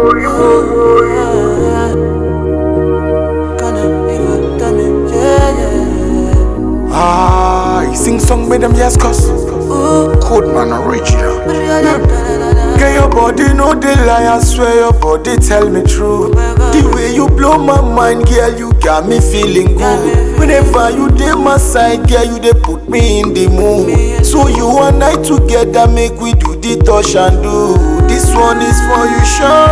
He sing song with them yes cuz Code man original. Get your body no dey lie, I swear your body tell me true. The way you blow my mind, girl, you got me feeling good. Whenever you dey my side, girl, you dey put me in the mood. So you and I together make we do the touch and do. This one is for you,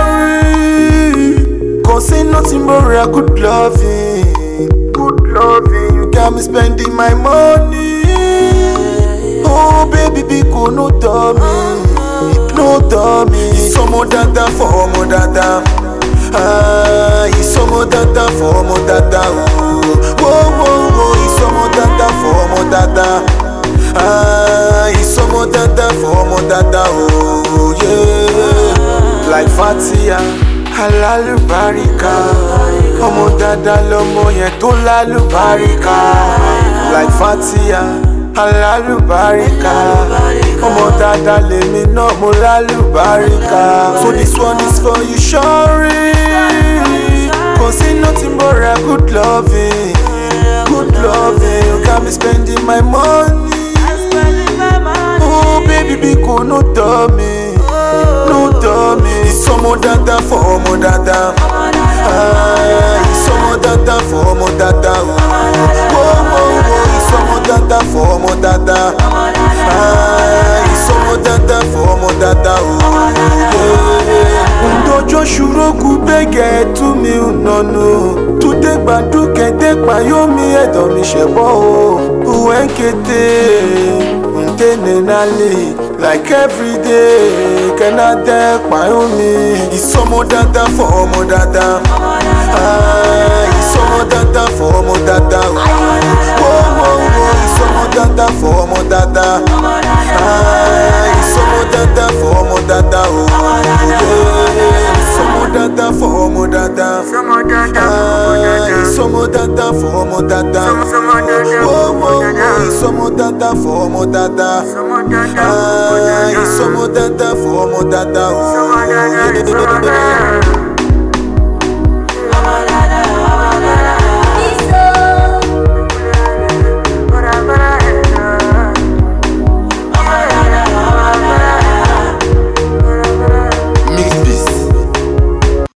Shari. Cause ain't nothing but real good loving. Good loving, you got me spending my money. Oh baby, biko no dummy, no dummy. It's some more data for more data. It's some more data for more data. Whoa, whoa, whoa. It's some more data for more data. It's some more data for more data. Oh yeah. Like Fatia, halalu barika. Omo dada lomo yen to lalu barika. Like Fatia, halalu barika. Omo dada lemi no mo lalu barika. So this one is for you, Shari. Cause ain't nothing but real good loving. Good loving, you got me spending my money. Oh baby, biko no dummy, no dummy. It's some more data for more data. It's some more data for more data. Whoa, whoa, whoa. It's some more data for more data. It's some more data for more data. Undojo shuro kubege to me unono. To take back to get by yomi edo mi shebo. Uenkete. Like every day, can I take my own? It's some more data for more data. It's some more data for more data. Whoa, whoa, whoa. It's some more data for more data. It's some more data for more data. It's some more data for more data. It's some more data for more data. Whoa, whoa, whoa. It's some more data for more data. It's some more data for more data.